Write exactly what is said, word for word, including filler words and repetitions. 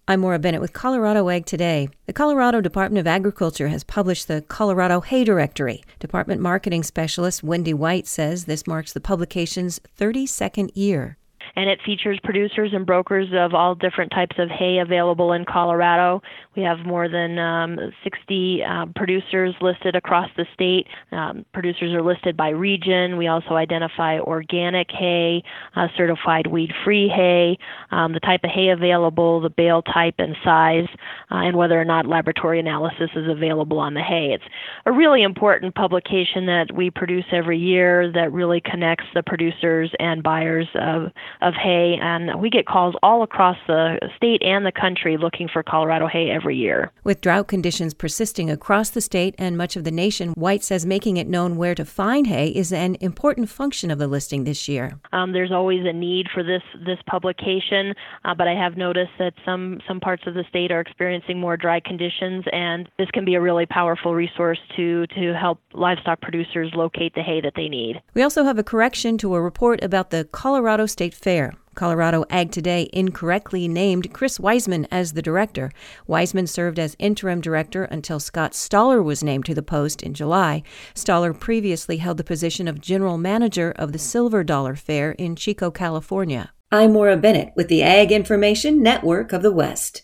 I'm Maura Bennett with Colorado Ag Today. The Colorado Department of Agriculture has published the Colorado Hay Directory. Department Marketing Specialist Wendy White says this marks the publication's thirty-second year. And it features producers and brokers of all different types of hay available in Colorado. We have more than um, sixty uh, producers listed across the state. Um, producers are listed by region. We also identify organic hay, uh, certified weed-free hay, um, the type of hay available, the bale type and size, uh, and whether or not laboratory analysis is available on the hay. It's a really important publication that we produce every year that really connects the producers and buyers of of hay, and we get calls all across the state and the country looking for Colorado hay every year. With drought conditions persisting across the state and much of the nation, White says making it known where to find hay is an important function of the listing this year. Um, there's always a need for this this publication, uh, but I have noticed that some, some parts of the state are experiencing more dry conditions, and this can be a really powerful resource to, to help livestock producers locate the hay that they need. We also have a correction to a report about the Colorado State Fair. Colorado Ag Today incorrectly named Chris Wiseman as the director. Wiseman served as interim director until Scott Stoller was named to the post in July. Stoller previously held the position of general manager of the Silver Dollar Fair in Chico, California. I'm Maura Bennett with the Ag Information Network of the West.